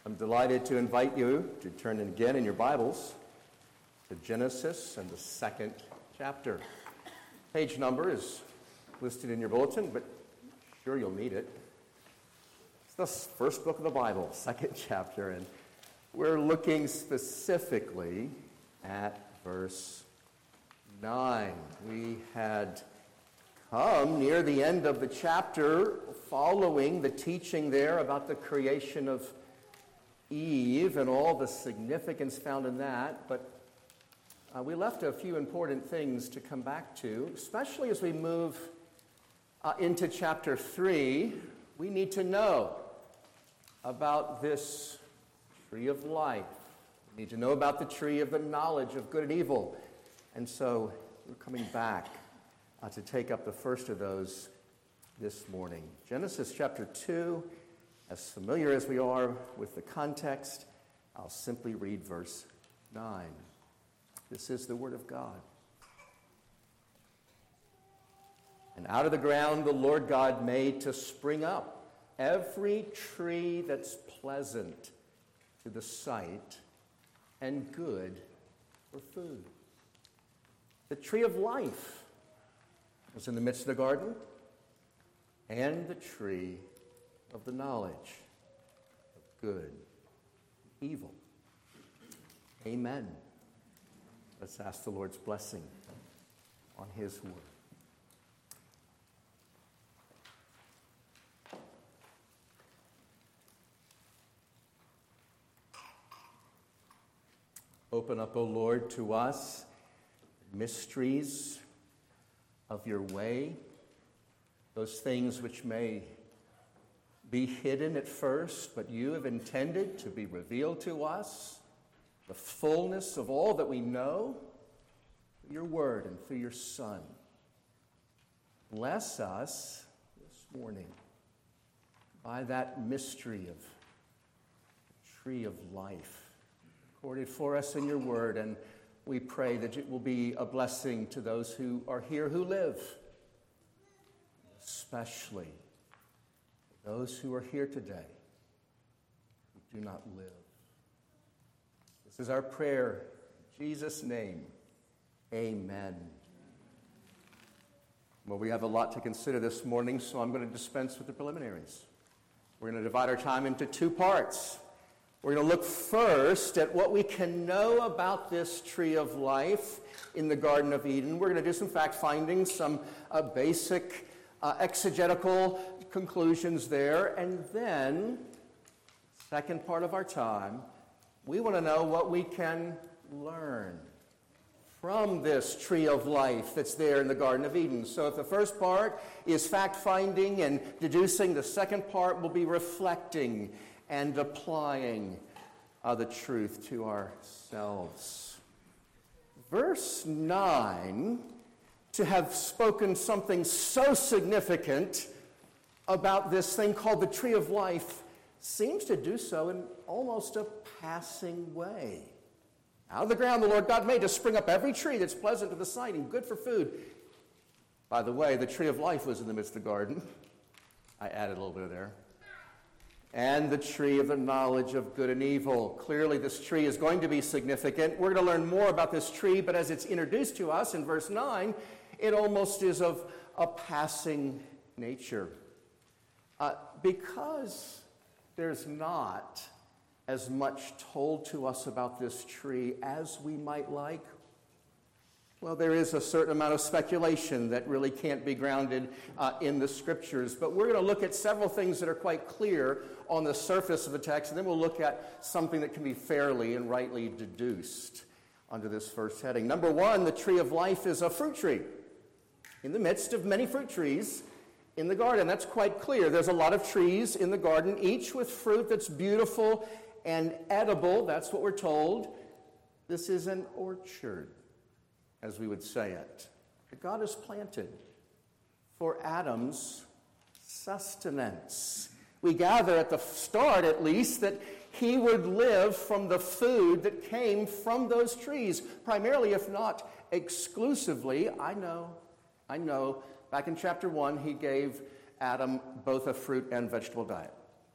I'm delighted to invite you to turn again in your Bibles to Genesis and the second chapter. Page number is listed in your bulletin, but sure you'll need it. It's the first book of the Bible, second chapter, and we're looking specifically at verse 9. We had come near the end of the chapter following the teaching there about the creation of Eve and all the significance found in that, but we left a few important things to come back to, especially as we move into chapter 3. We need to know about this tree of life. We need to know about the tree of the knowledge of good and evil. And so we're coming back to take up the first of those this morning. Genesis chapter 2, as familiar as we are with the context, I'll simply read verse 9. This is the word of God. And out of the ground the Lord God made to spring up every tree that's pleasant to the sight and good for food. The tree of life was in the midst of the garden, and the tree of the knowledge of good and evil. Amen. Let's ask the Lord's blessing on his word. Open up, O Lord, to us mysteries of your way, those things which may be hidden at first, but you have intended to be revealed to us, the fullness of all that we know through your word and through your Son. Bless us this morning by that mystery of the tree of life recorded for us in your word, and we pray that it will be a blessing to those who are here who live, especially those who are here today who do not live. This is our prayer. In Jesus' name, amen. Well, we have a lot to consider this morning, so I'm going to dispense with the preliminaries. We're going to divide our time into two parts. We're going to look first at what we can know about this tree of life in the Garden of Eden. We're going to do some fact-finding, some basic exegetical conclusions there. And then, second part of our time, we want to know what we can learn from this tree of life that's there in the Garden of Eden. So if the first part is fact-finding and deducing, the second part will be reflecting and applying the truth to ourselves. Verse 9, to have spoken something so significant about this thing called the tree of life, seems to do so in almost a passing way. Out of the ground the Lord God made to spring up every tree that's pleasant to the sight and good for food. By the way, the tree of life was in the midst of the garden. I added a little bit there. And the tree of the knowledge of good and evil. Clearly, this tree is going to be significant. We're going to learn more about this tree, but as it's introduced to us in verse 9, it almost is of a passing nature. Because there's not as much told to us about this tree as we might like, well, there is a certain amount of speculation that really can't be grounded in the Scriptures. But we're going to look at several things that are quite clear on the surface of the text, and then we'll look at something that can be fairly and rightly deduced under this first heading. Number one, the tree of life is a fruit tree in the midst of many fruit trees in the garden. That's quite clear. There's a lot of trees in the garden, each with fruit that's beautiful and edible. That's what we're told. This is an orchard, as we would say it, that God has planted for Adam's sustenance. We gather at the start, at least, that he would live from the food that came from those trees, primarily, if not exclusively. I know, back in chapter 1, he gave Adam both a fruit and vegetable diet.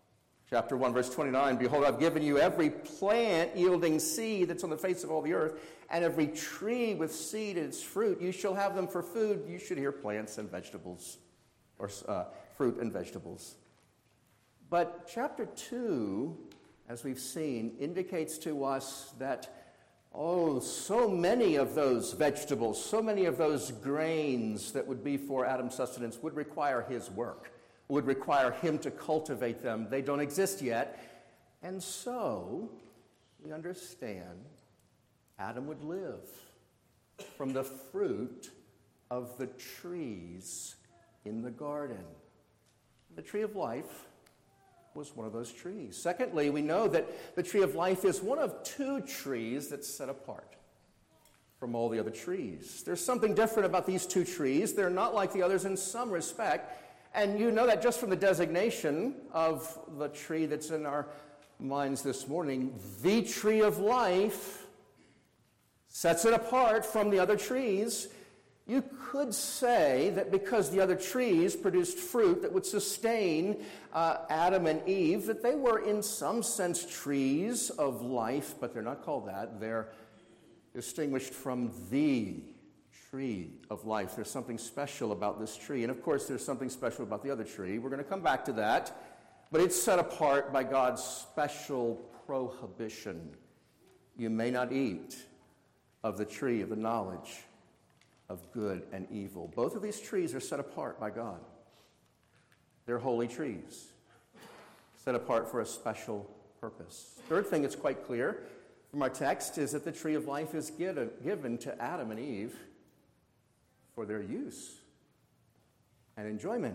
Chapter 1, verse 29, behold, I've given you every plant yielding seed that's on the face of all the earth, and every tree with seed in its fruit. You shall have them for food. You should hear plants and vegetables, or fruit and vegetables. But chapter 2, as we've seen, indicates to us that, so many of those vegetables, so many of those grains that would be for Adam's sustenance would require his work, would require him to cultivate them. They don't exist yet. And so, we understand Adam would live from the fruit of the trees in the garden. The tree of life was one of those trees. Secondly, we know that the tree of life is one of two trees that's set apart from all the other trees. There's something different about these two trees. They're not like the others in some respect. And you know that just from the designation of the tree that's in our minds this morning. The tree of life sets it apart from the other trees. You could say that because the other trees produced fruit that would sustain Adam and Eve, that they were in some sense trees of life, but they're not called that. They're distinguished from the tree of life. There's something special about this tree. And of course, there's something special about the other tree. We're going to come back to that. But it's set apart by God's special prohibition. You may not eat of the tree of the knowledge of good and evil. Both of these trees are set apart by God. They're holy trees, set apart for a special purpose. Third thing that's quite clear from our text is that the tree of life is given to Adam and Eve for their use and enjoyment.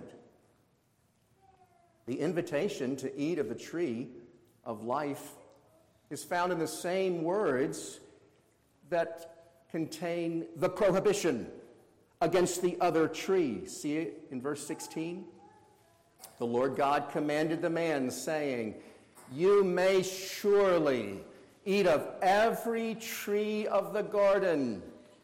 The invitation to eat of the tree of life is found in the same words that contain the prohibition against the other tree. See it in verse 16? The Lord God commanded the man, saying, you may surely eat of every tree of the garden,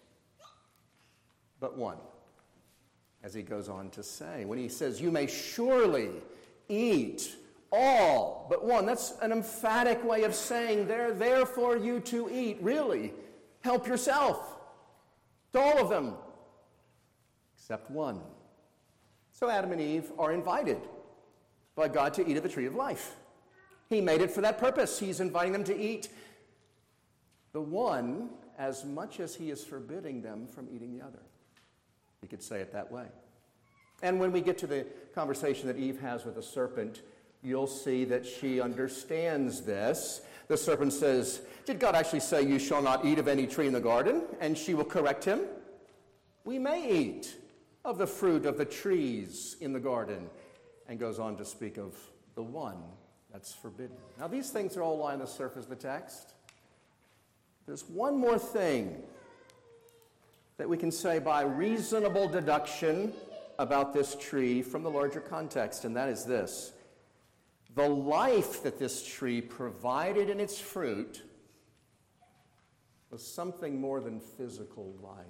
but one. As he goes on to say, when he says, you may surely eat all but one, that's an emphatic way of saying they're there for you to eat. Really, help yourself to all of them, except one. So Adam and Eve are invited by God to eat of the tree of life. He made it for that purpose. He's inviting them to eat the one as much as he is forbidding them from eating the other. We could say it that way. And when we get to the conversation that Eve has with the serpent, you'll see that she understands this. The serpent says, did God actually say you shall not eat of any tree in the garden? And she will correct him. We may eat of the fruit of the trees in the garden. And goes on to speak of the one that's forbidden. Now these things are all lying on the surface of the text. There's one more thing that we can say by reasonable deduction about this tree from the larger context, and that is this. The life that this tree provided in its fruit was something more than physical life.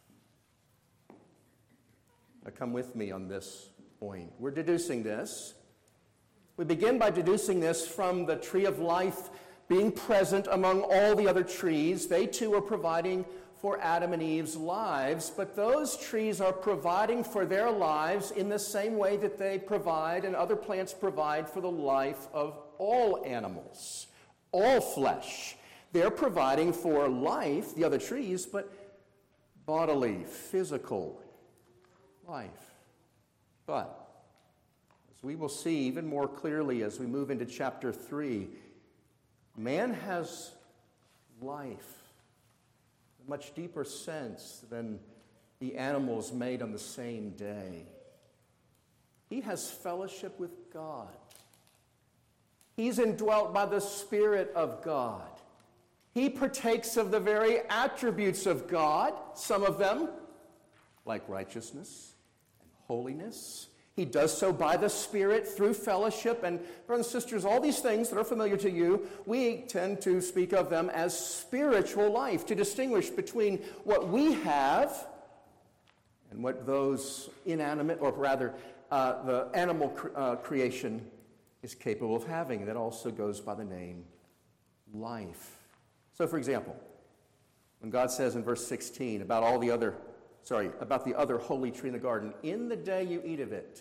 Now come with me on this point. We're deducing this. We begin by deducing this from the tree of life being present among all the other trees. They too are providing for Adam and Eve's lives, but those trees are providing for their lives in the same way that they provide and other plants provide for the life of all animals, all flesh. They're providing for life, the other trees, but bodily, physical life. But, as we will see even more clearly as we move into chapter 3, man has life, a much deeper sense than the animals made on the same day. He has fellowship with God. He's indwelt by the Spirit of God. He partakes of the very attributes of God, some of them, like righteousness and holiness. He does so by the Spirit through fellowship. And brothers and sisters, all these things that are familiar to you, we tend to speak of them as spiritual life, to distinguish between what we have and what those inanimate, or rather the animal creation is capable of having. And that also goes by the name life. So, for example, when God says in verse 16 about the other holy tree in the garden, in the day you eat of it,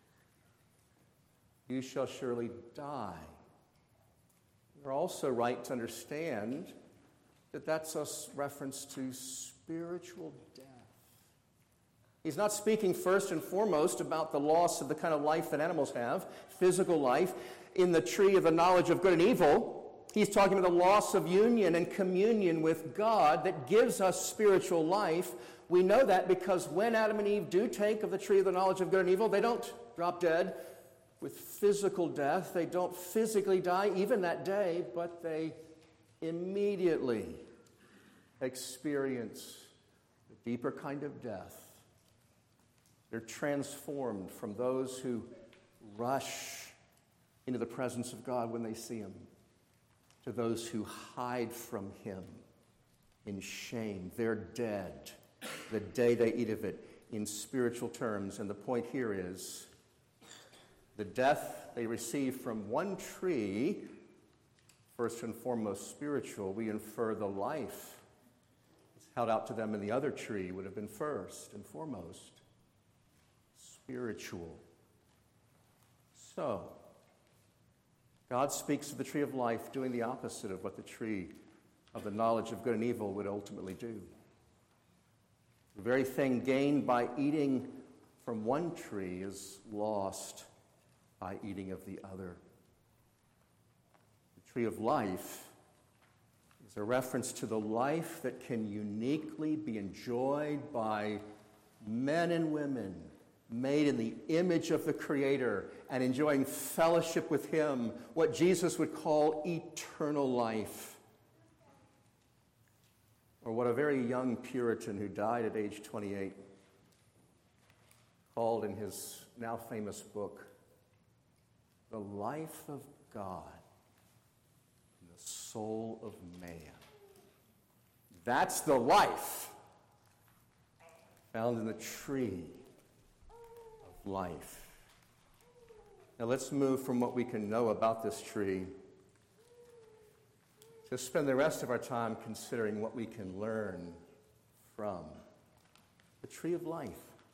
you shall surely die. We're also right to understand that that's a reference to spiritual death. He's not speaking first and foremost about the loss of the kind of life that animals have, physical life, in the tree of the knowledge of good and evil. He's talking about the loss of union and communion with God that gives us spiritual life. We know that because when Adam and Eve do take of the tree of the knowledge of good and evil, they don't drop dead with physical death. They don't physically die even that day, but they immediately experience a deeper kind of death. They're transformed from those who rush into the presence of God when they see Him to those who hide from Him in shame. They're dead the day they eat of it in spiritual terms. And the point here is the death they receive from one tree, first and foremost spiritual, we infer the life that's held out to them in the other tree would have been first and foremost spiritual. So, God speaks of the tree of life doing the opposite of what the tree of the knowledge of good and evil would ultimately do. The very thing gained by eating from one tree is lost by eating of the other. The tree of life is a reference to the life that can uniquely be enjoyed by men and women made in the image of the Creator and enjoying fellowship with Him, what Jesus would call eternal life. Or what a very young Puritan who died at age 28 called in his now famous book, The Life of God in the Soul of Man. That's the life found in the tree of life. Now let's move from what we can know about this tree to spend the rest of our time considering what we can learn from the tree of life.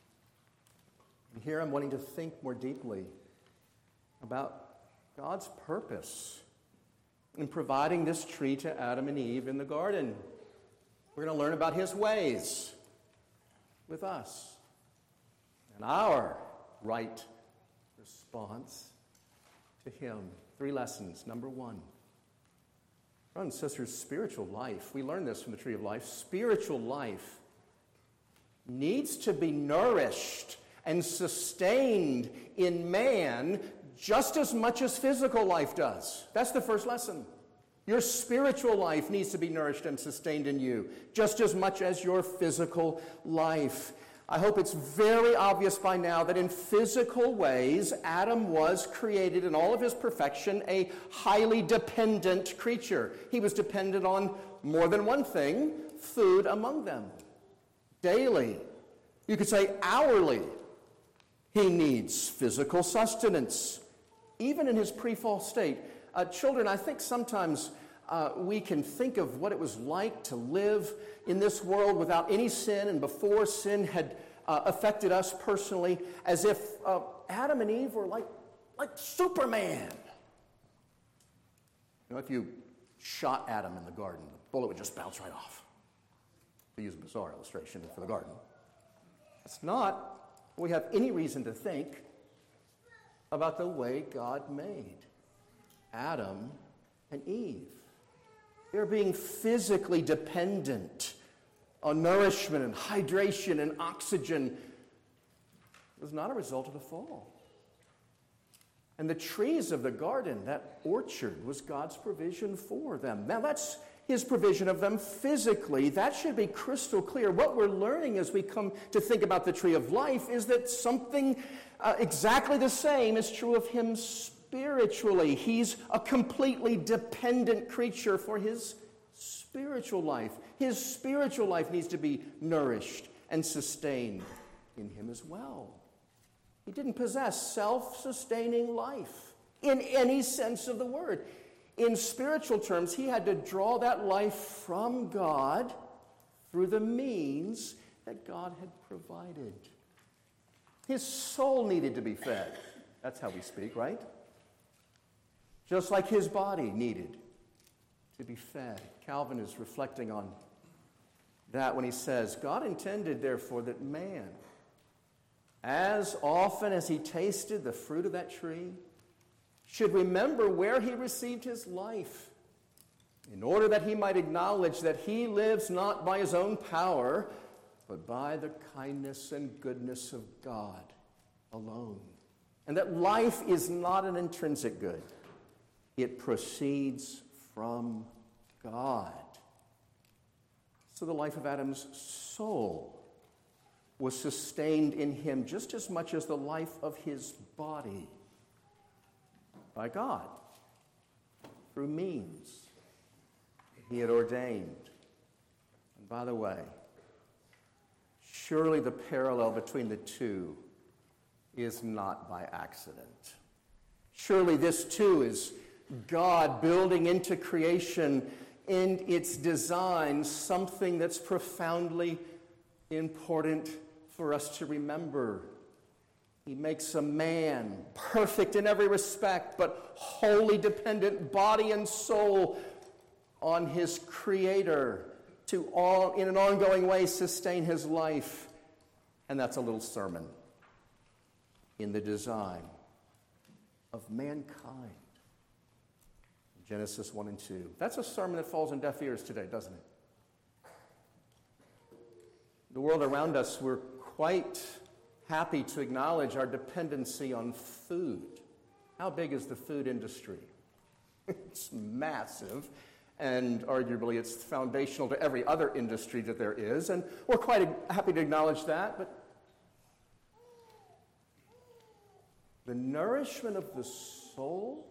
And here I'm wanting to think more deeply about God's purpose in providing this tree to Adam and Eve in the garden. We're going to learn about His ways with us and our right response to Him. 3 lessons. Number 1. Brothers and sisters, spiritual life. We learn this from the tree of life. Spiritual life needs to be nourished and sustained in man just as much as physical life does. That's the first lesson. Your spiritual life needs to be nourished and sustained in you just as much as your physical life. I hope it's very obvious by now that in physical ways, Adam was created in all of his perfection a highly dependent creature. He was dependent on more than one thing, food among them. Daily, you could say hourly, he needs physical sustenance, even in his pre-fall state. Children, I think sometimes we can think of what it was like to live in this world without any sin and before sin had affected us personally, as if Adam and Eve were like Superman. You know, if you shot Adam in the garden, the bullet would just bounce right off. To use a bizarre illustration for the garden. That's not what we have any reason to think about the way God made Adam and Eve. They're being physically dependent on nourishment and hydration and oxygen. It was not a result of the fall. And the trees of the garden, that orchard, was God's provision for them. Now that's His provision of them physically. That should be crystal clear. What we're learning as we come to think about the tree of life is that something exactly the same is true of Him spiritually. He's a completely dependent creature for His spiritual life. His spiritual life needs to be nourished and sustained in Him as well. He didn't possess self-sustaining life in any sense of the word. In spiritual terms, he had to draw that life from God through the means that God had provided. His soul needed to be fed. That's how we speak, right? Just like his body needed to be fed. Calvin is reflecting on that when he says, God intended, therefore, that man, as often as he tasted the fruit of that tree, should remember where he received his life, in order that he might acknowledge that he lives not by his own power, but by the kindness and goodness of God alone. And that life is not an intrinsic good. It proceeds from God. So the life of Adam's soul was sustained in him just as much as the life of his body by God through means he had ordained. And by the way, surely the parallel between the two is not by accident. Surely this too is God building into creation in its design something that's profoundly important for us to remember. He makes a man perfect in every respect, but wholly dependent, body and soul, on his Creator to in an ongoing way sustain his life. And that's a little sermon in the design of mankind. Genesis 1 and 2. That's a sermon that falls on deaf ears today, doesn't it? The world around us, we're quite happy to acknowledge our dependency on food. How big is the food industry? It's massive, and arguably it's foundational to every other industry that there is, and we're quite happy to acknowledge that, but the nourishment of the soul,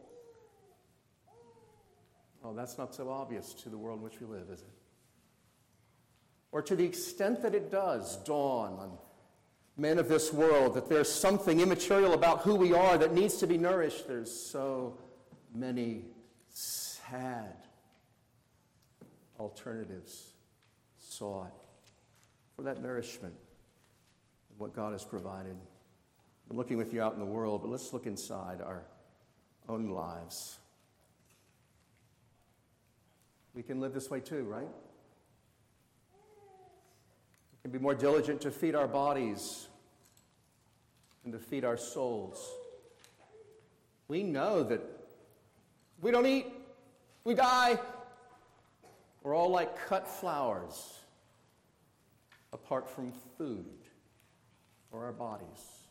oh, that's not so obvious to the world in which we live, is it? Or to the extent that it does dawn on men of this world that there's something immaterial about who we are that needs to be nourished, there's so many sad alternatives sought for that nourishment of what God has provided. I'm looking with you out in the world, but let's look inside our own lives. We can live this way too, right? We can be more diligent to feed our bodies and to feed our souls. We know that we don't eat, we die. We're all like cut flowers apart from food for our bodies.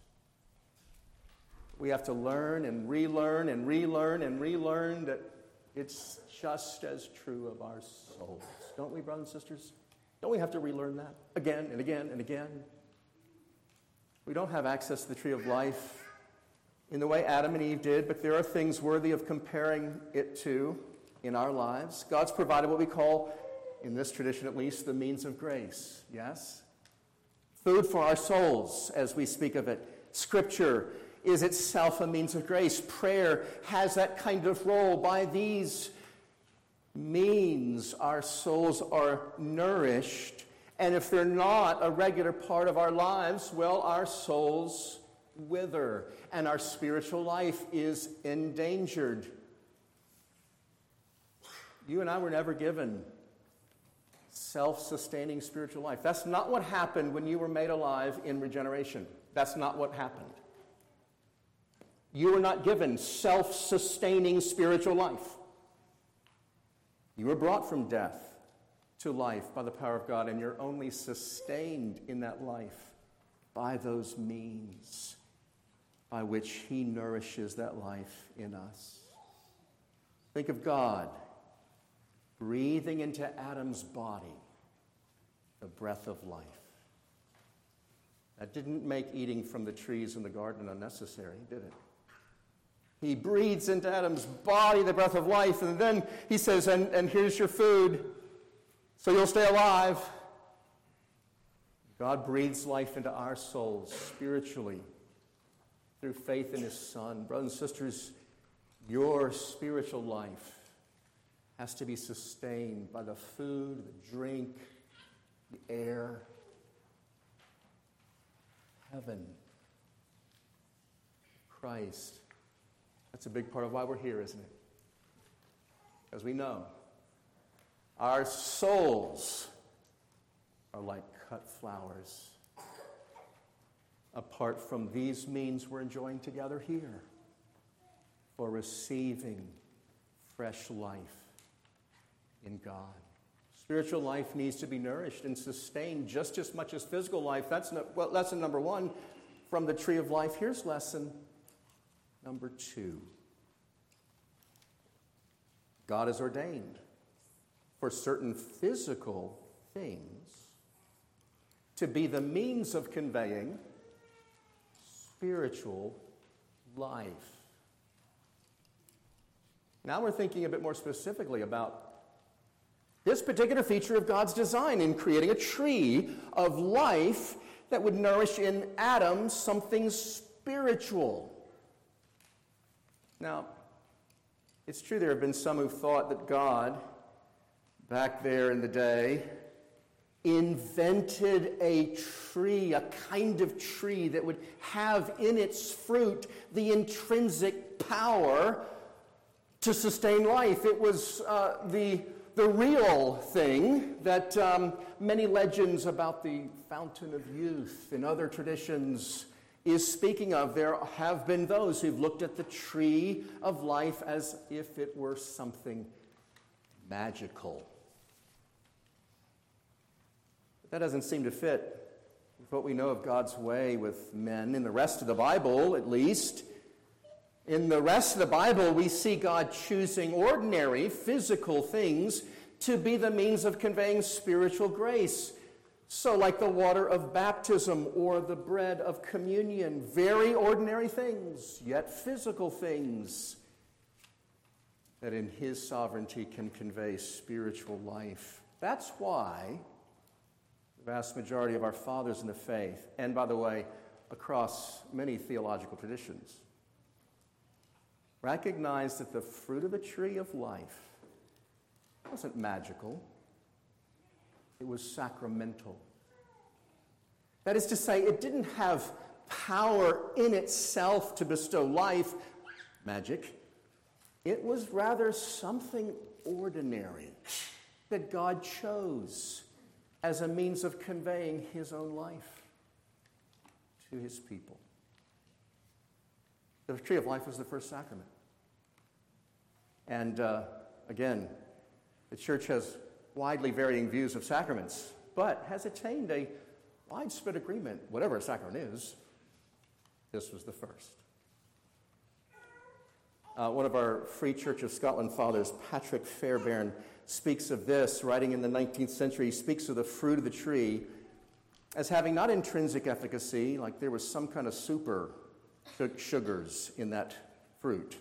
We have to learn and relearn and relearn and relearn that it's just as true of our souls. Don't we, brothers and sisters? Don't we have to relearn that again and again and again? We don't have access to the tree of life in the way Adam and Eve did, but there are things worthy of comparing it to in our lives. God's provided what we call, in this tradition at least, the means of grace. Yes? Food for our souls, as we speak of it. Scripture is itself a means of grace. Prayer has that kind of role. By these means, our souls are nourished. And if they're not a regular part of our lives, well, our souls wither and our spiritual life is endangered. You and I were never given self-sustaining spiritual life. That's not what happened when you were made alive in regeneration. That's not what happened. You were not given self-sustaining spiritual life. You were brought from death to life by the power of God, and you're only sustained in that life by those means by which He nourishes that life in us. Think of God breathing into Adam's body the breath of life. That didn't make eating from the trees in the garden unnecessary, did it? He breathes into Adam's body the breath of life, and then he says, and here's your food, so you'll stay alive. God breathes life into our souls spiritually through faith in His Son. Brothers and sisters, Your spiritual life has to be sustained by the food, the drink, the air, heaven, Christ. That's a big part of why we're here, isn't it? As we know, our souls are like cut flowers apart from these means we're enjoying together here for receiving fresh life in God. Spiritual life needs to be nourished and sustained just as much as physical life. That's lesson number one from the tree of life. Here's lesson number two. God has ordained for certain physical things to be the means of conveying spiritual life. Now we're thinking a bit more specifically about this particular feature of God's design in creating a tree of life that would nourish in Adam something spiritual. Now, it's true there have been some who thought that God, back there in the day, invented a tree, a kind of tree that would have in its fruit the intrinsic power to sustain life. It was the real thing that many legends about the fountain of youth and other traditions is speaking of. There have been those who've looked at the tree of life as if it were something magical. But that doesn't seem to fit with what we know of God's way with men in the rest of the Bible, at least. In the rest of the Bible, we see God choosing ordinary physical things to be the means of conveying spiritual grace. So like the water of baptism or the bread of communion, very ordinary things, yet physical things that in his sovereignty can convey spiritual life. That's why the vast majority of our fathers in the faith, and by the way, across many theological traditions, recognize that the fruit of the tree of life wasn't magical. It was sacramental. That is to say, it didn't have power in itself to bestow life, magic. It was rather something ordinary that God chose as a means of conveying his own life to his people. The tree of life was the first sacrament. And again, the church has widely varying views of sacraments, but has attained a widespread agreement, whatever a sacrament is, this was the first. One of our Free Church of Scotland fathers, Patrick Fairbairn, speaks of this, writing in the 19th century. He speaks of the fruit of the tree as having not intrinsic efficacy, like there was some kind of super sugars in that fruit,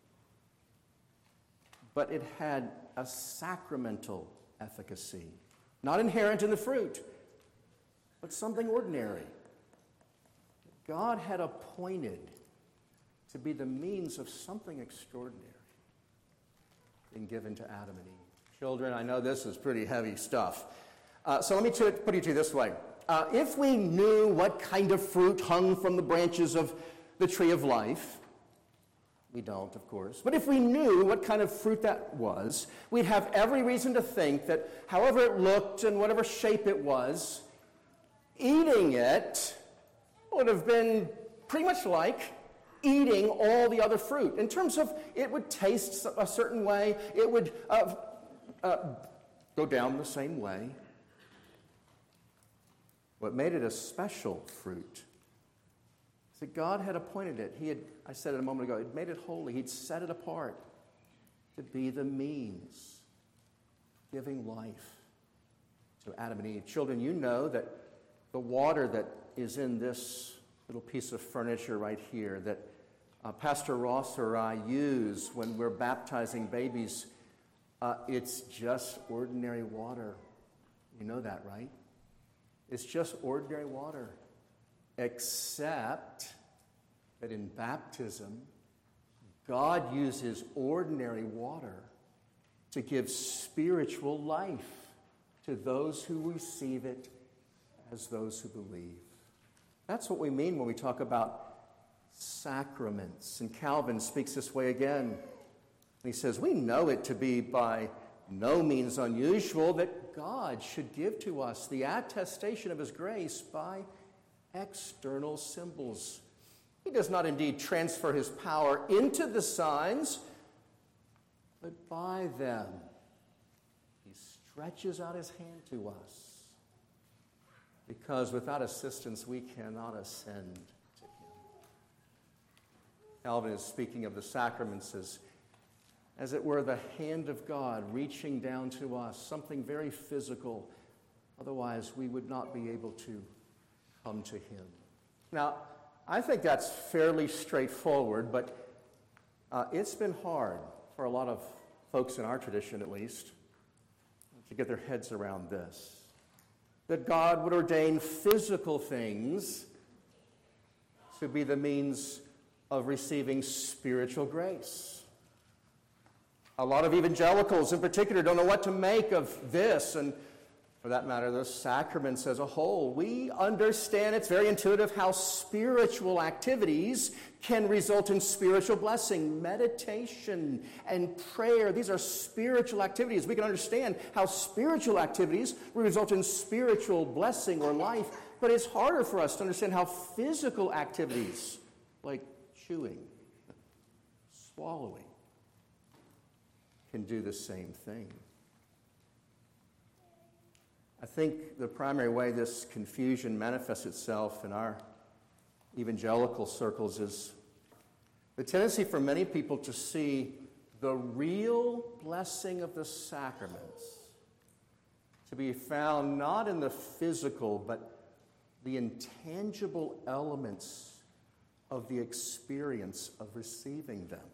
but it had a sacramental efficacy, not inherent in the fruit, but something ordinary. God had appointed to be the means of something extraordinary being given to Adam and Eve. Children, I know this is pretty heavy stuff. So let me put it to you this way. If we knew what kind of fruit hung from the branches of the tree of life, we don't, of course, but if we knew what kind of fruit that was, we'd have every reason to think that however it looked and whatever shape it was, eating it would have been pretty much like eating all the other fruit. In terms of it would taste a certain way, it would go down the same way. What made it a special fruit is that God had appointed it. I said it a moment ago, He'd made it holy. He'd set it apart to be the means of giving life to Adam and Eve. Children, you know that the water that is in this little piece of furniture right here that Pastor Ross or I use when we're baptizing babies, it's just ordinary water. You know that, right? It's just ordinary water, except that in baptism, God uses ordinary water to give spiritual life to those who receive it as those who believe. That's what we mean when we talk about sacraments. And Calvin speaks this way again. He says, we know it to be by no means unusual that God should give to us the attestation of his grace by external symbols. He does not indeed transfer his power into the signs, but by them he stretches out his hand to us, because without assistance we cannot ascend to him. Calvin is speaking of the sacraments as it were the hand of God reaching down to us, something very physical. Otherwise we would not be able to come to him. Now, I think that's fairly straightforward, but it's been hard for a lot of folks in our tradition, at least, to get their heads around this. That God would ordain physical things to be the means of receiving spiritual grace. A lot of evangelicals in particular don't know what to make of this, and for that matter, the sacraments as a whole. We understand, it's very intuitive, how spiritual activities can result in spiritual blessing. Meditation and prayer, these are spiritual activities. We can understand how spiritual activities result in spiritual blessing or life, but it's harder for us to understand how physical activities, like chewing, swallowing, can do the same thing. I think the primary way this confusion manifests itself in our evangelical circles is the tendency for many people to see the real blessing of the sacraments to be found not in the physical, but the intangible elements of the experience of receiving them.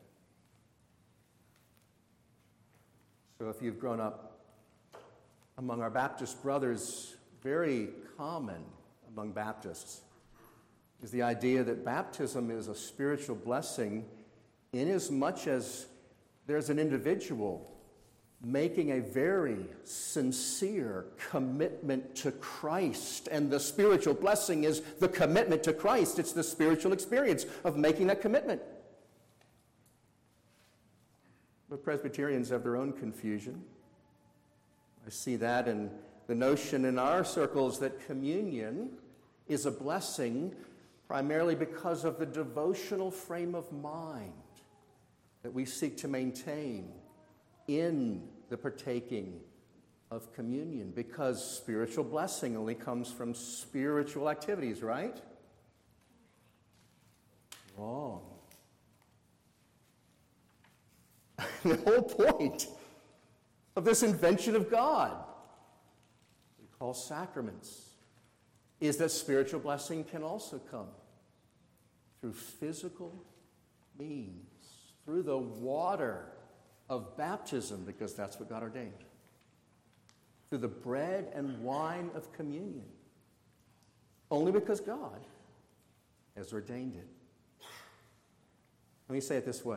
So if you've grown up among our Baptist brothers, very common among Baptists is the idea that baptism is a spiritual blessing inasmuch as there's an individual making a very sincere commitment to Christ. And the spiritual blessing is the commitment to Christ. It's the spiritual experience of making that commitment. But Presbyterians have their own confusion. I see that in the notion in our circles that communion is a blessing primarily because of the devotional frame of mind that we seek to maintain in the partaking of communion, because spiritual blessing only comes from spiritual activities, right? Wrong. The whole point of this invention of God, we call sacraments, is that spiritual blessing can also come through physical means, through the water of baptism, because that's what God ordained, through the bread and wine of communion, only because God has ordained it. Let me say it this way.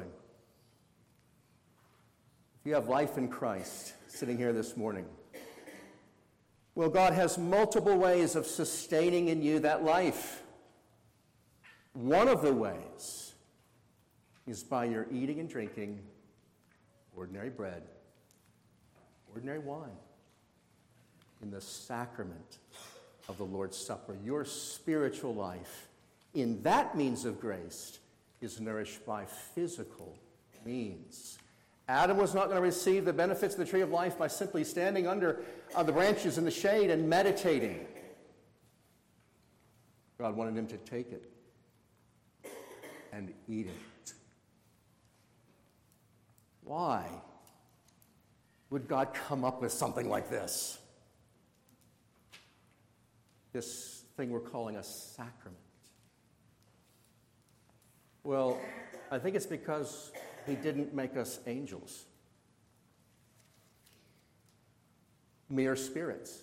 If you have life in Christ sitting here this morning, well, God has multiple ways of sustaining in you that life. One of the ways is by your eating and drinking ordinary bread, ordinary wine, in the sacrament of the Lord's Supper. Your spiritual life in that means of grace is nourished by physical means. Adam was not going to receive the benefits of the tree of life by simply standing under the branches in the shade and meditating. God wanted him to take it and eat it. Why would God come up with something like this? This thing we're calling a sacrament. Well, I think it's because he didn't make us angels, mere spirits.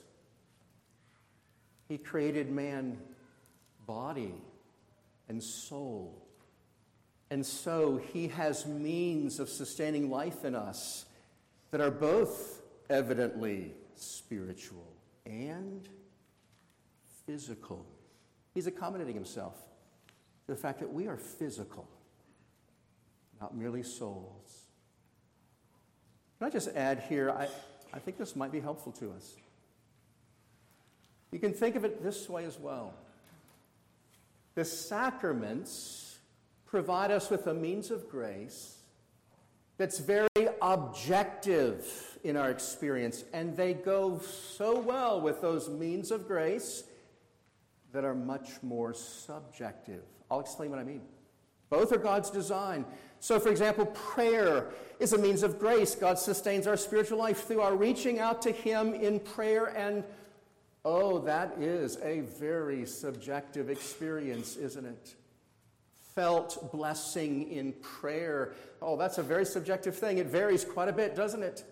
He created man body and soul And so he has means of sustaining life in us that are both evidently spiritual and physical. He's accommodating himself to the fact that we are physical, not merely souls. Can I just add here, I think this might be helpful to us. You can think of it this way as well. The sacraments provide us with a means of grace that's very objective in our experience, and they go so well with those means of grace that are much more subjective. I'll explain what I mean. Both are God's design. So, for example, prayer is a means of grace. God sustains our spiritual life through our reaching out to Him in prayer, and that is a very subjective experience, isn't it? Felt blessing in prayer. That's a very subjective thing. It varies quite a bit, doesn't it?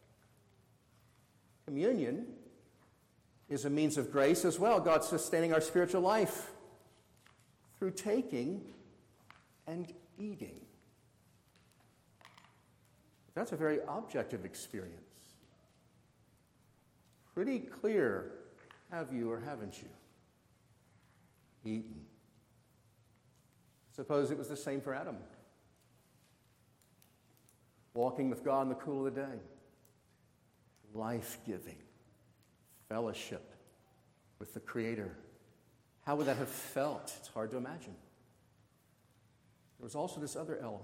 Communion is a means of grace as well. God sustaining our spiritual life through taking and eating. That's a very objective experience. Pretty clear, have you or haven't you eaten? Suppose it was the same for Adam. Walking with God in the cool of the day. Life-giving. Fellowship with the Creator. How would that have felt? It's hard to imagine. There was also this other element.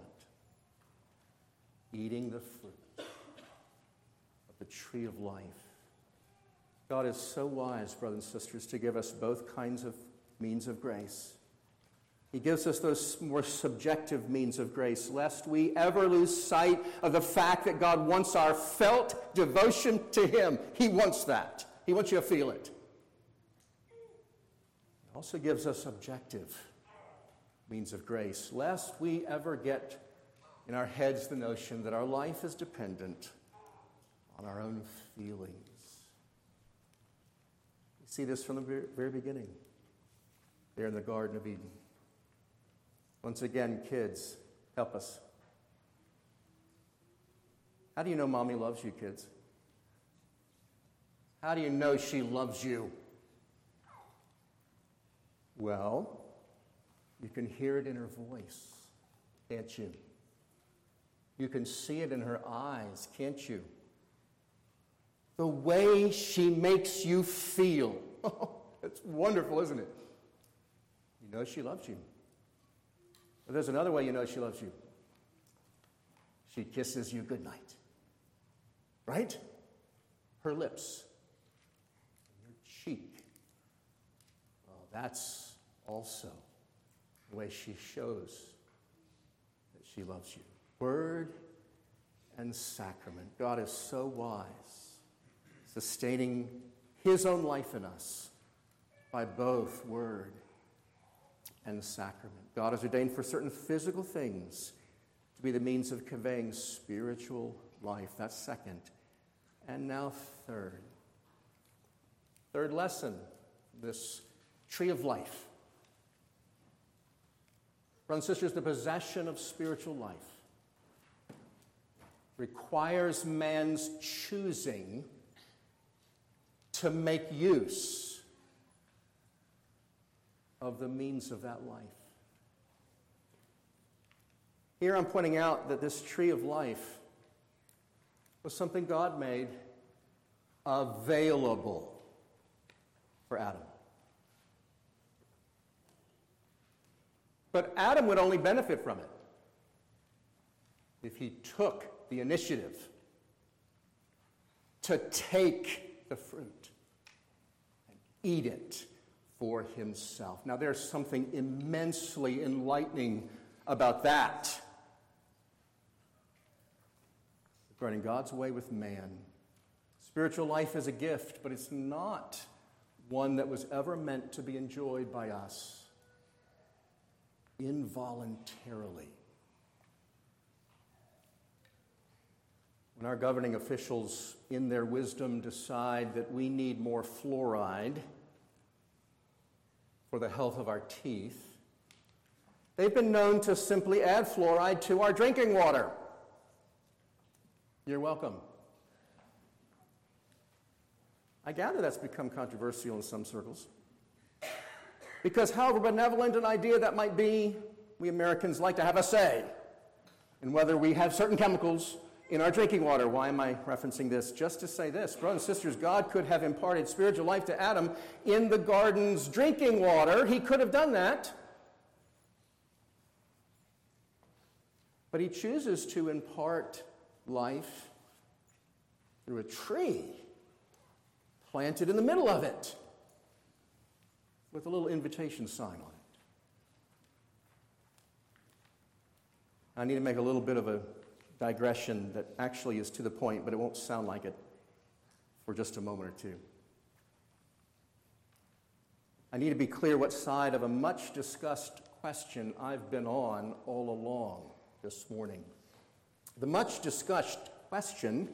Eating the fruit of the tree of life. God is so wise, brothers and sisters, to give us both kinds of means of grace. He gives us those more subjective means of grace, lest we ever lose sight of the fact that God wants our felt devotion to Him. He wants that. He wants you to feel it. He also gives us objective means of grace, lest we ever get in our heads the notion that our life is dependent on our own feelings. We see this from the very beginning, there in the Garden of Eden. Once again, kids, help us. How do you know Mommy loves you, kids? How do you know she loves you? Well, you can hear it in her voice, can't you? You can see it in her eyes, can't you? The way she makes you feel. It's wonderful, isn't it? You know she loves you. But there's another way you know she loves you. She kisses you goodnight. Right? Her lips. Your cheek. Well, that's also the way she shows that she loves you. Word and sacrament. God is so wise, sustaining His own life in us by both word and sacrament. God has ordained for certain physical things to be the means of conveying spiritual life. That's second. And now third. Third lesson, this tree of life. Brothers and sisters, the possession of spiritual life requires man's choosing to make use of the means of that life. Here I'm pointing out that this tree of life was something God made available for Adam. But Adam would only benefit from it if he took the initiative to take the fruit and eat it for himself. Now, there's something immensely enlightening about that. Regarding God's way with man. Spiritual life is a gift, but it's not one that was ever meant to be enjoyed by us involuntarily. When our governing officials, in their wisdom, decide that we need more fluoride for the health of our teeth, They've been known to simply add fluoride to our drinking water. You're welcome. I gather that's become controversial in some circles. Because however benevolent an idea that might be, we Americans like to have a say in whether we have certain chemicals in our drinking water. Why am I referencing this? Just to say this, brothers and sisters, God could have imparted spiritual life to Adam in the garden's drinking water. He could have done that. But he chooses to impart life through a tree planted in the middle of it with a little invitation sign on it. I need to make a little bit of a digression that actually is to the point, but it won't sound like it for just a moment or two. I need to be clear what side of a much discussed question I've been on all along this morning. The much discussed question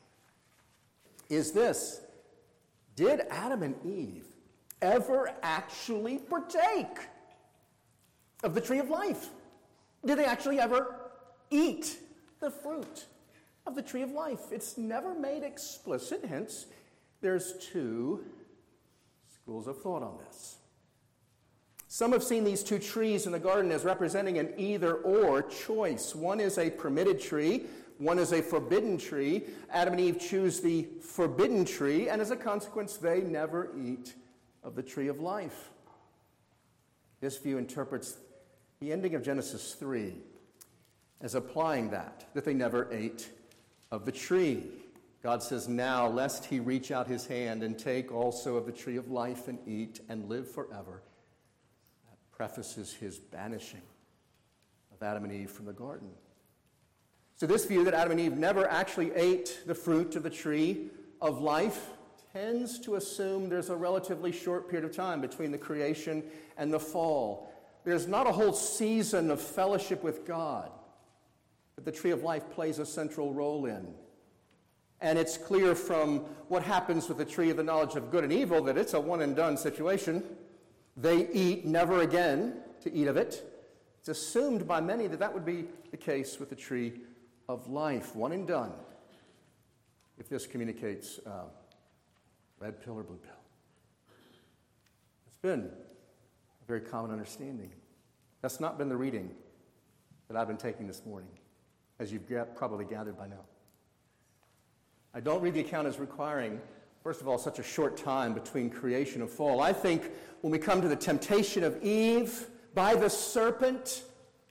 is this: did Adam and Eve ever actually partake of the tree of life? Did they actually ever eat the fruit of the tree of life? It's never made explicit, hence there's two schools of thought on this. Some have seen these two trees in the garden as representing an either-or choice. One is a permitted tree, one is a forbidden tree. Adam and Eve choose the forbidden tree, and as a consequence, they never eat of the tree of life. This view interprets the ending of Genesis 3 as applying that they never ate of the tree. God says, now, lest he reach out his hand and take also of the tree of life and eat and live forever. Prefaces his banishing of Adam and Eve from the garden. So this view that Adam and Eve never actually ate the fruit of the tree of life tends to assume there's a relatively short period of time between the creation and the fall. There's not a whole season of fellowship with God that the tree of life plays a central role in. And it's clear from what happens with the tree of the knowledge of good and evil that it's a one-and-done situation. They eat never again to eat of it. It's assumed by many that that would be the case with the tree of life, one and done, if this communicates red pill or blue pill. It's been a very common understanding. That's not been the reading that I've been taking this morning, as you've probably gathered by now. I don't read the account as requiring, first of all, such a short time between creation and fall. I think when we come to the temptation of Eve by the serpent,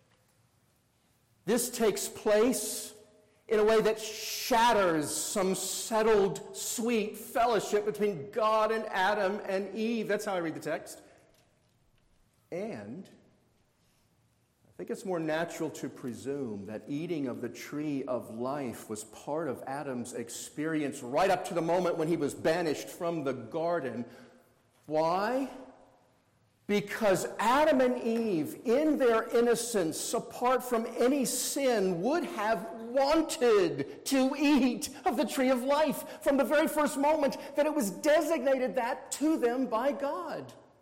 this takes place in a way that shatters some settled, sweet fellowship between God and Adam and Eve. That's how I read the text. And I think it's more natural to presume that eating of the tree of life was part of Adam's experience right up to the moment when he was banished from the garden. Why? Because Adam and Eve, in their innocence, apart from any sin, would have wanted to eat of the tree of life from the very first moment that it was designated that to them by God.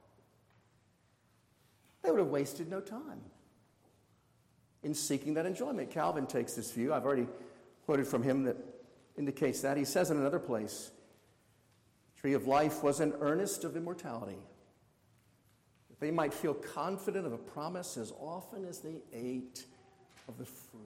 They would have wasted no time in seeking that enjoyment. Calvin takes this view. I've already quoted from him that indicates that. He says in another place, the tree of life was an earnest of immortality. They might feel confident of a promise as often as they ate of the fruit.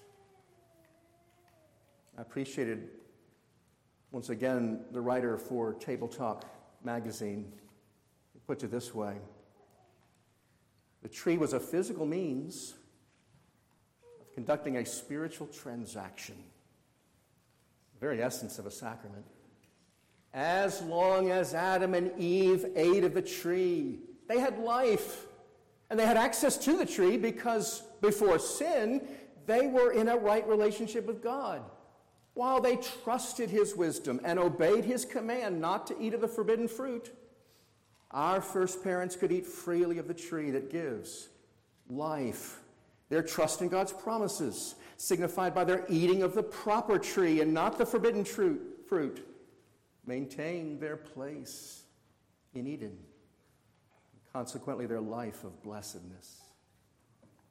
I appreciated, once again, the writer for Table Talk magazine. He puts it this way: the tree was a physical means of conducting a spiritual transaction, the very essence of a sacrament. As long as Adam and Eve ate of the tree, they had life, and they had access to the tree because before sin, they were in a right relationship with God. While they trusted his wisdom and obeyed his command not to eat of the forbidden fruit, our first parents could eat freely of the tree that gives life. Their trust in God's promises, signified by their eating of the proper tree and not the forbidden fruit, maintained their place in Eden. Consequently, their life of blessedness.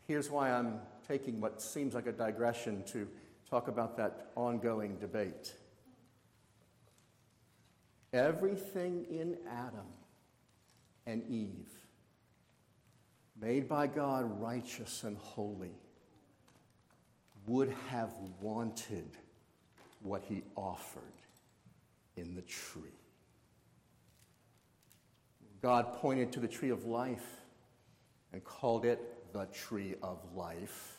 Here's why I'm taking what seems like a digression to talk about that ongoing debate. Everything in Adam and Eve, made by God righteous and holy, would have wanted what he offered in the tree. God pointed to the tree of life and called it the tree of life.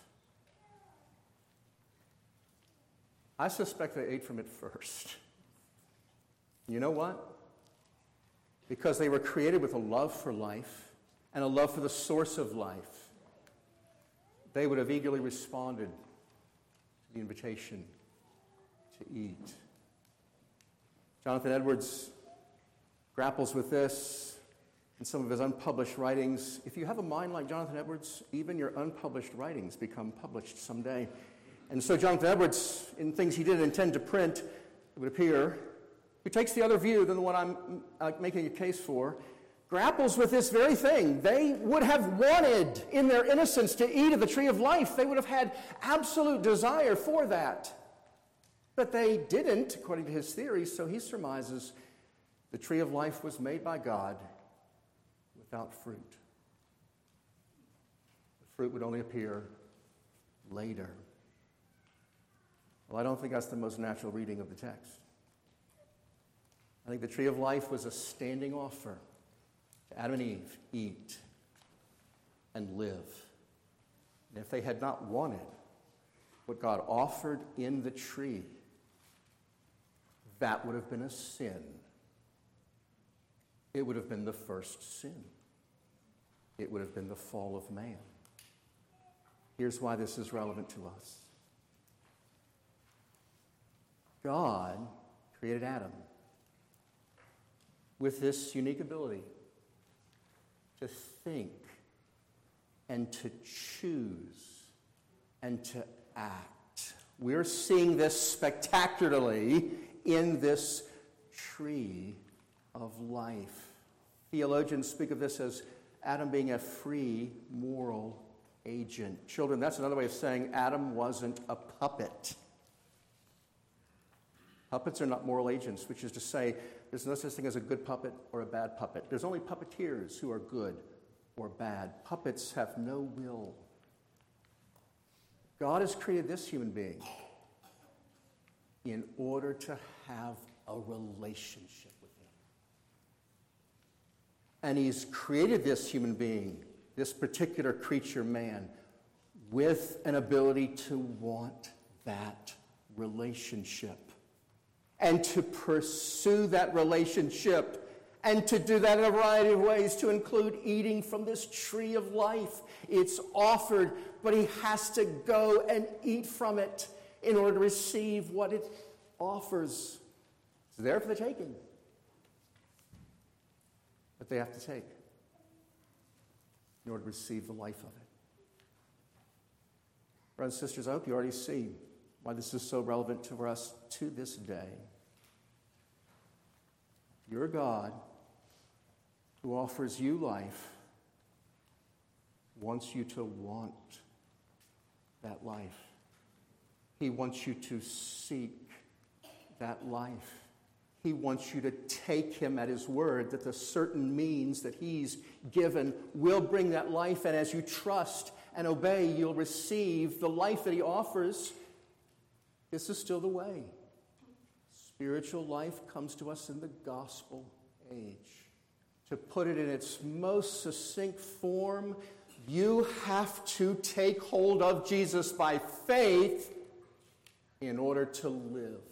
I suspect they ate from it first. You know what? Because they were created with a love for life and a love for the source of life, they would have eagerly responded to the invitation to eat. Jonathan Edwards grapples with this in some of his unpublished writings. If you have a mind like Jonathan Edwards, even your unpublished writings become published someday. And so Jonathan Edwards, in things he didn't intend to print, it would appear, who takes the other view than the one I'm making a case for, grapples with this very thing. They would have wanted, in their innocence, to eat of the tree of life. They would have had absolute desire for that. But they didn't, according to his theory, so he surmises the tree of life was made by God without fruit. The fruit would only appear later. Well, I don't think that's the most natural reading of the text. I think the tree of life was a standing offer to Adam and Eve: eat and live. And if they had not wanted what God offered in the tree, that would have been a sin. It would have been the first sin. It would have been the fall of man. Here's why this is relevant to us. God created Adam with this unique ability to think and to choose and to act. We're seeing this spectacularly in this tree of life. Theologians speak of this as Adam being a free moral agent. Children, that's another way of saying Adam wasn't a puppet. Puppets are not moral agents, which is to say there's no such thing as a good puppet or a bad puppet. There's only puppeteers who are good or bad. Puppets have no will. God has created this human being in order to have a relationship with him. And he's created this human being, this particular creature, man, with an ability to want that relationship and to pursue that relationship and to do that in a variety of ways, to include eating from this tree of life. It's offered, but he has to go and eat from it in order to receive what it offers. It's there for the taking. But they have to take in order to receive the life of it. Brothers and sisters, I hope you already see why this is so relevant to us to this day. Your God, who offers you life, wants you to want that life. He wants you to seek that life. He wants you to take him at his word that the certain means that he's given will bring that life, and as you trust and obey, you'll receive the life that he offers. This is still the way. Spiritual life comes to us in the gospel age. To put it in its most succinct form, you have to take hold of Jesus by faith in order to live.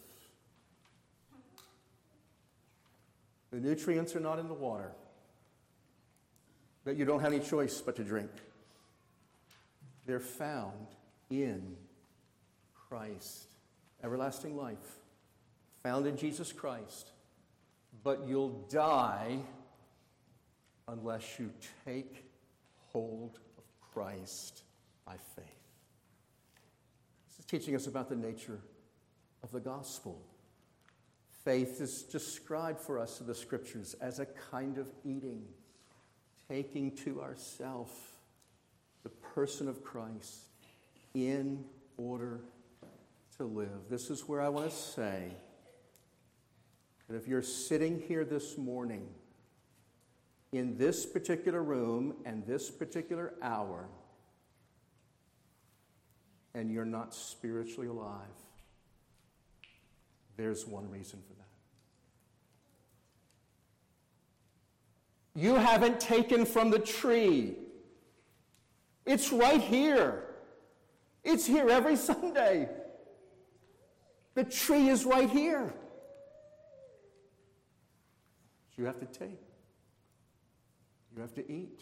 The nutrients are not in the water that you don't have any choice but to drink. They're found in Christ. Everlasting life, found in Jesus Christ. But you'll die unless you take hold of Christ by faith. This is teaching us about the nature of the gospel. Faith is described for us in the Scriptures as a kind of eating, taking to ourselves the person of Christ in order to live. This is where I want to say that if you're sitting here this morning in this particular room and this particular hour, and you're not spiritually alive, there's one reason for that. You haven't taken from the tree. It's right here. It's here every Sunday. The tree is right here. You have to take. You have to eat.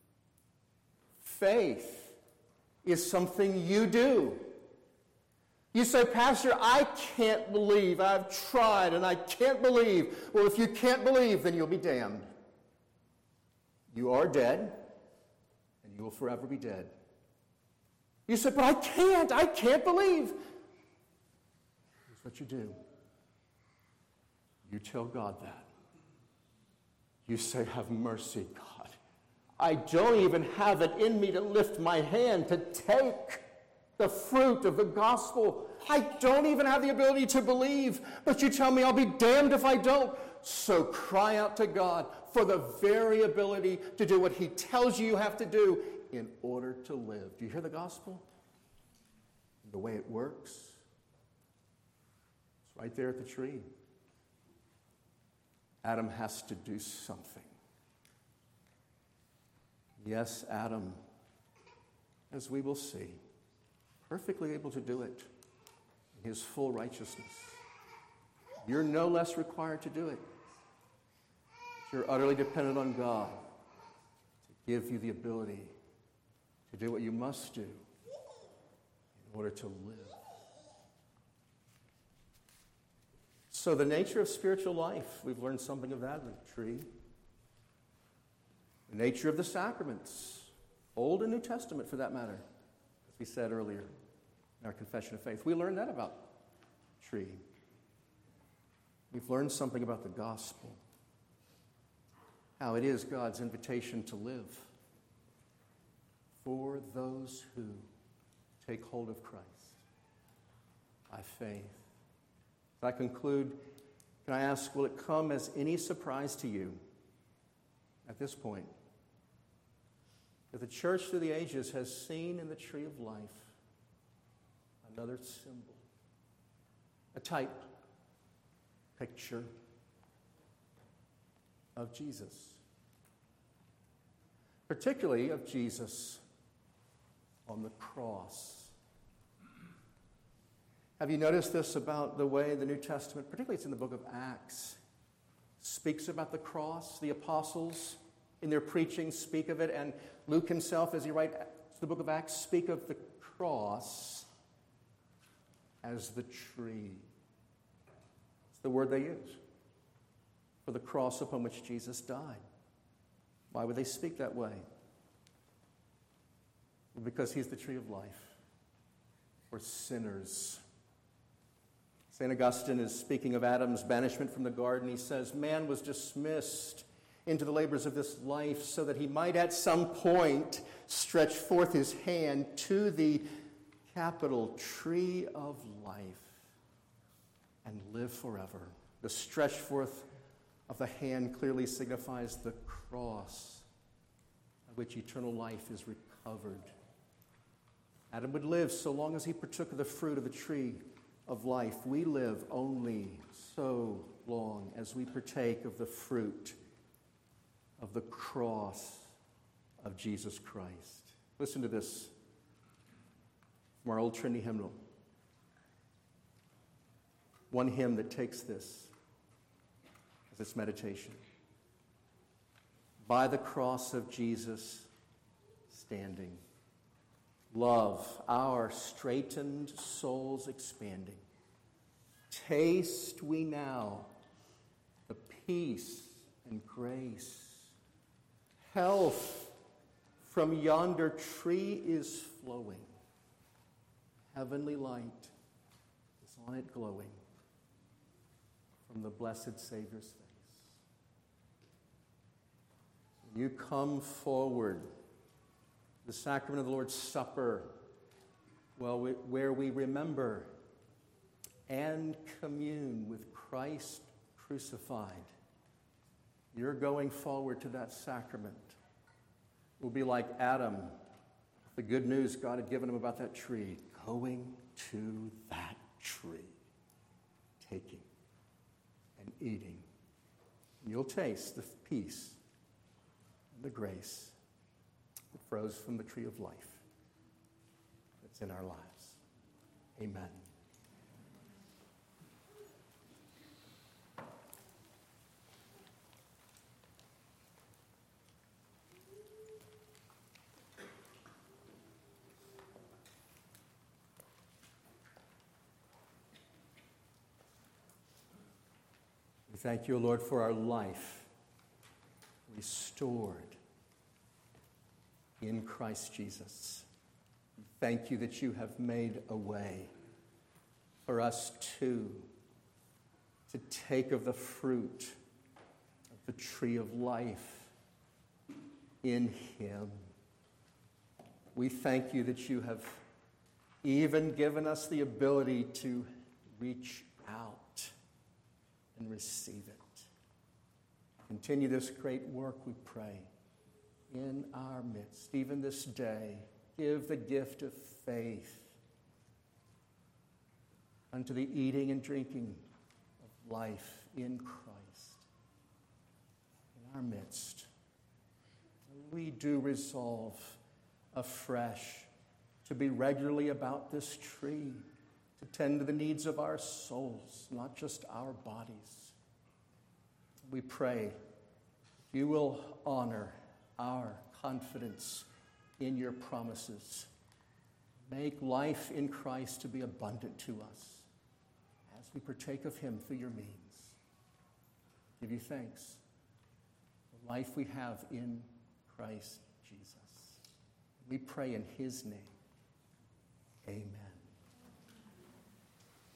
Faith is something you do. You say, Pastor, I can't believe. I've tried and I can't believe. Well, if you can't believe, then you'll be damned. You are dead, and you will forever be dead. You say, but I can't believe. Here's what you do. You tell God that. You say, have mercy, God. I don't even have it in me to lift my hand to take the fruit of the gospel. I don't even have the ability to believe, but you tell me I'll be damned if I don't. So cry out to God for the very ability to do what he tells you have to do in order to live. Do you hear the gospel? The way it works? It's right there at the tree. Adam has to do something. Yes, Adam, as we will see, perfectly able to do it in his full righteousness. You're no less required to do it. You're utterly dependent on God to give you the ability to do what you must do in order to live. So the nature of spiritual life, we've learned something of that in the tree. The nature of the sacraments, Old and New Testament for that matter, as we said earlier in our confession of faith. We learned that about the tree. We've learned something about the gospel, how it is God's invitation to live for those who take hold of Christ by faith. As I conclude, can I ask, will it come as any surprise to you at this point that the church through the ages has seen in the tree of life another symbol, a type, picture of Jesus, particularly of Jesus on the cross? Have you noticed this about the way the New Testament, particularly it's in the book of Acts, speaks about the cross? The apostles in their preaching speak of it, and Luke himself, as he writes the book of Acts, speak of the cross as the tree. It's the word they use for the cross upon which Jesus died. Why would they speak that way? Because he's the tree of life for sinners. St. Augustine is speaking of Adam's banishment from the garden. He says, man was dismissed into the labors of this life so that he might at some point stretch forth his hand to the capital tree of life and live forever. The stretch forth of the hand clearly signifies the cross by which eternal life is recovered. Adam would live so long as he partook of the fruit of the tree of life. We live only so long as we partake of the fruit of the cross of Jesus Christ. Listen to this from our old Trinity hymnal. One hymn that takes this as its meditation. By the cross of Jesus standing, love, our straitened souls expanding, taste we now the peace and grace. Health from yonder tree is flowing. Heavenly light is on it glowing from the blessed Savior's face. You come forward the sacrament of the Lord's Supper, where we remember and commune with Christ crucified. You're going forward to that sacrament. We'll be like Adam, the good news God had given him about that tree, going to that tree, taking and eating. And you'll taste the peace and the grace that flows from the tree of life that's in our lives. Amen. We thank you, Lord, for our life restored in Christ Jesus. We thank you that you have made a way for us to take of the fruit of the tree of life in him. We thank you that you have even given us the ability to reach out and receive it. Continue this great work, we pray, in our midst. Even this day, give the gift of faith unto the eating and drinking of life in Christ in our midst. We do resolve afresh to be regularly about this tree, to tend to the needs of our souls, not just our bodies. We pray you will honor our confidence in your promises. Make life in Christ to be abundant to us as we partake of him through your means. Give you thanks for the life we have in Christ Jesus. We pray in his name.